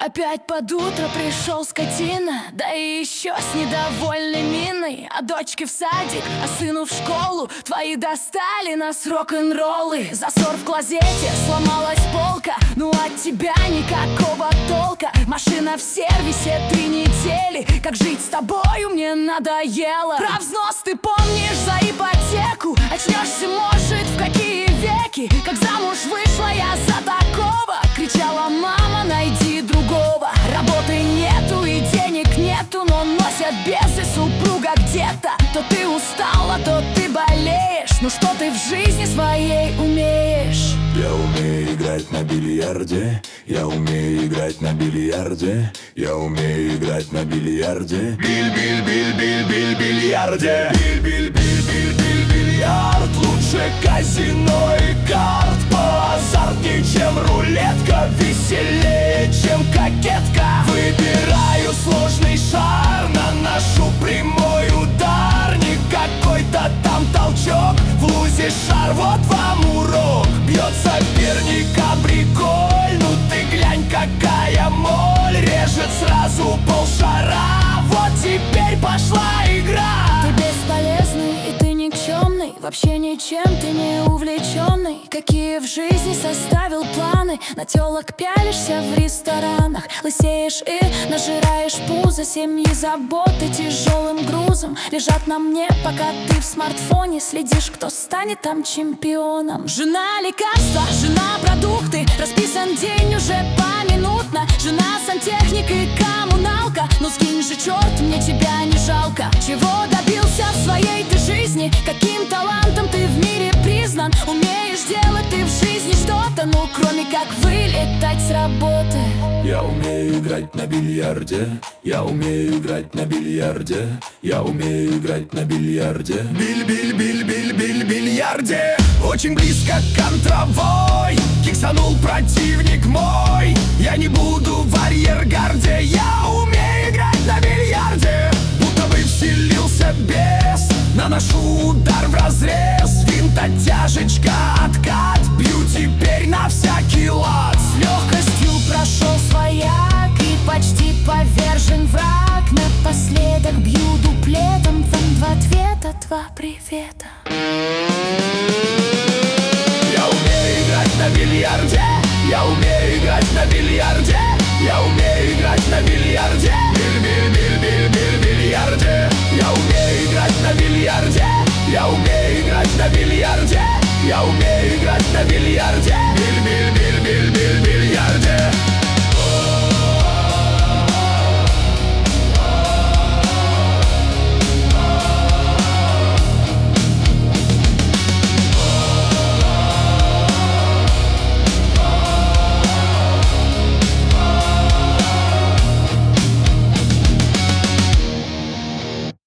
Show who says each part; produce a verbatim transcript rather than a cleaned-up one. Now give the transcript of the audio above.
Speaker 1: Опять под утро пришел скотина, да и еще с недовольной миной. А дочке в садик, а сыну в школу. Твои достали нас рок-н-роллы. Засор в клозете, сломалась полка. Ну от тебя никакого толка. Машина в сервисе три недели. Как жить с тобою мне надоело. Про взнос ты помнишь за ипотеку. Очнешься, может, в какие веки. Как замуж вышла я за такого. Кричала мама, найди другого. Работы нету и денег нету, но носят бесы супруга где-то. То ты устала, то ты болеешь. Ну что ты в жизни своей умеешь?
Speaker 2: Я умею играть на бильярде. Я умею играть на бильярде. Я умею играть на бильярде. Биль-биль-биль-биль-биль бильярде. Биль-биль-биль-биль-биль-бильярд. Лучше казино и карт. Поазартнее, чем рулетка. Веселее, чем кокетка. Выбираю сложный шар. Наношу прямой удар. Не какой-то там толчок. В лузе шар, вот вам урок. Бьет соперника приколь. Ну ты глянь, какая моль. Режет сразу полшара. Вот теперь пошла игра.
Speaker 1: Ты бесполезный и ты никчемный. Вообще ничем ты не увлеченный. Какие в жизни составил планы. На телок пялишься в ресторанах. Лысеешь и нажираешь пузо. Семьи заботы тяжелым грузом лежат на мне, пока ты в смартфоне следишь, кто станет там чемпионом. Жена лекарства, жена продукты. Расписан день уже поминутно. Жена сантехник и коммуналка. Ну скинь же, черт, мне тебя не жалко. Чего добился в своей ты жизни? Каким талантом ты в мире признан? Умеешь делать ты в жизни что-то, ну кроме как вылетать с работы.
Speaker 2: Я умею играть на бильярде. Я умею играть на бильярде. Я умею играть на бильярде. Биль-биль-биль-биль-биль-бильярде. Очень близко к контровой. Киксанул противник мой. Я не буду в арьергарде. Я умею играть на бильярде. Будто бы вселился бес. Наношу удар в разрез. Винта, тяжечка, откат. Бью теперь на всякий лад.